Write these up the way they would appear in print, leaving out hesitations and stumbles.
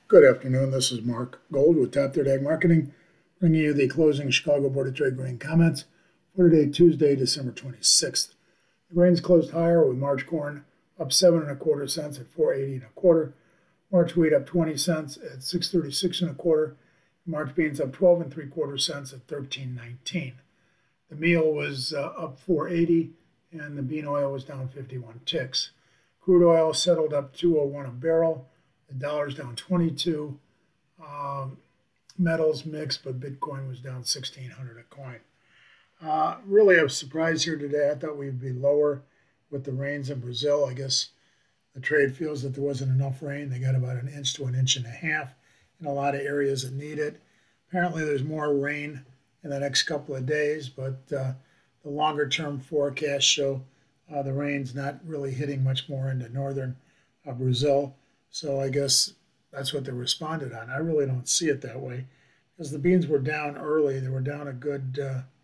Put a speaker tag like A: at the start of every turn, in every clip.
A: Good afternoon. This is Mark Gold with Top Third Ag Marketing, bringing you the closing Chicago Board of Trade grain comments for today, Tuesday, December 26th. The grains closed higher with March corn up 7.25 cents at 4.80 1/4. March wheat up 20 cents at 6.36 1/4. March beans up 12 3/4 cents at 13.19. The meal was up 4.80, and the bean oil was down 51 ticks. Crude oil settled up 201 a barrel. The dollar's down 22. Metals mixed, but Bitcoin was down 1,600 a coin. Really a surprise here today. I thought we'd be lower with the rains in Brazil. I guess the trade feels that there wasn't enough rain. They got about 1 inch to 1.5 inches in a lot of areas that need it. Apparently there's more rain in the next couple of days, but the longer term forecasts show the rain's not really hitting much more into northern Brazil. So I guess that's what they responded on. I really don't see it that way because the beans were down early. They were down a good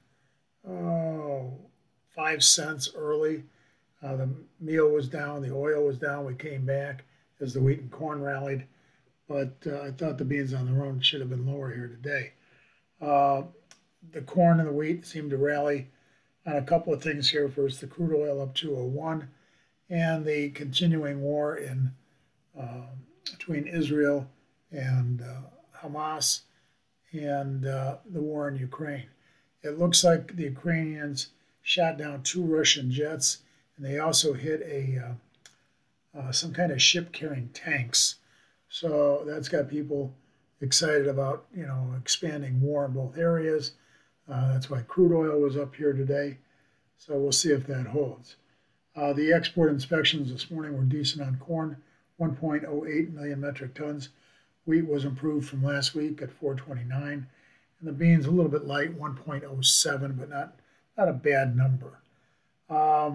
A: 5 cents early. The meal was down. The oil was down. We came back as the wheat and corn rallied. But I thought the beans on their own should have been lower here today. The corn and the wheat seemed to rally on a couple of things here. First, the crude oil up 201 and the continuing war in between Israel and Hamas and the war in Ukraine. It looks like the Ukrainians shot down 2 Russian jets, and they also hit some kind of ship carrying tanks. So that's got people excited about expanding war in both areas. That's why crude oil was up here today. So we'll see if that holds. The export inspections this morning were decent on corn. 1.08 million metric tons. Wheat was improved from last week at 429, and the beans a little bit light, 1.07, but not a bad number. I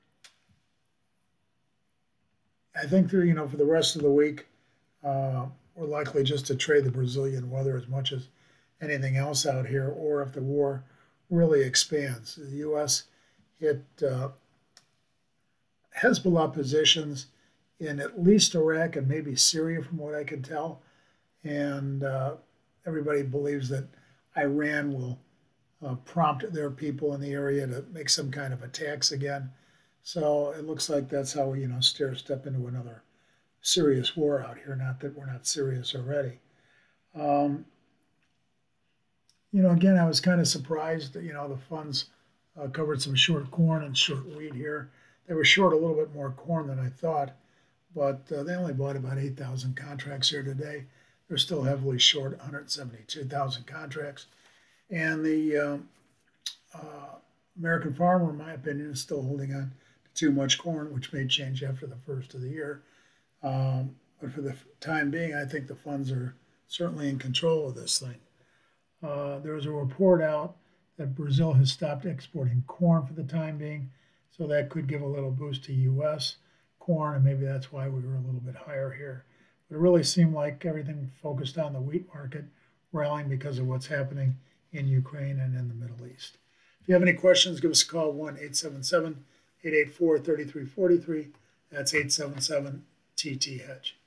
A: think that, for the rest of the week, we're likely just to trade the Brazilian weather as much as anything else out here, or if the war really expands. The U.S. hit Hezbollah positions in at least Iraq and maybe Syria, from what I can tell. And everybody believes that Iran will prompt their people in the area to make some kind of attacks again. So it looks like that's how we, step into another serious war out here. Not that we're not serious already. Again, I was kind of surprised that, the funds covered some short corn and short wheat here. They were short a little bit more corn than I thought, but they only bought about 8,000 contracts here today. They're still heavily short 172,000 contracts. And the American farmer, in my opinion, is still holding on to too much corn, which may change after the first of the year. But for the time being, I think the funds are certainly in control of this thing. There was a report out that Brazil has stopped exporting corn for the time being, so that could give a little boost to U.S. corn, and maybe that's why we were a little bit higher here. But it really seemed like everything focused on the wheat market rallying because of what's happening in Ukraine and in the Middle East. If you have any questions, give us a call, 1-877-884-3343. That's 877-TT-HEDGE.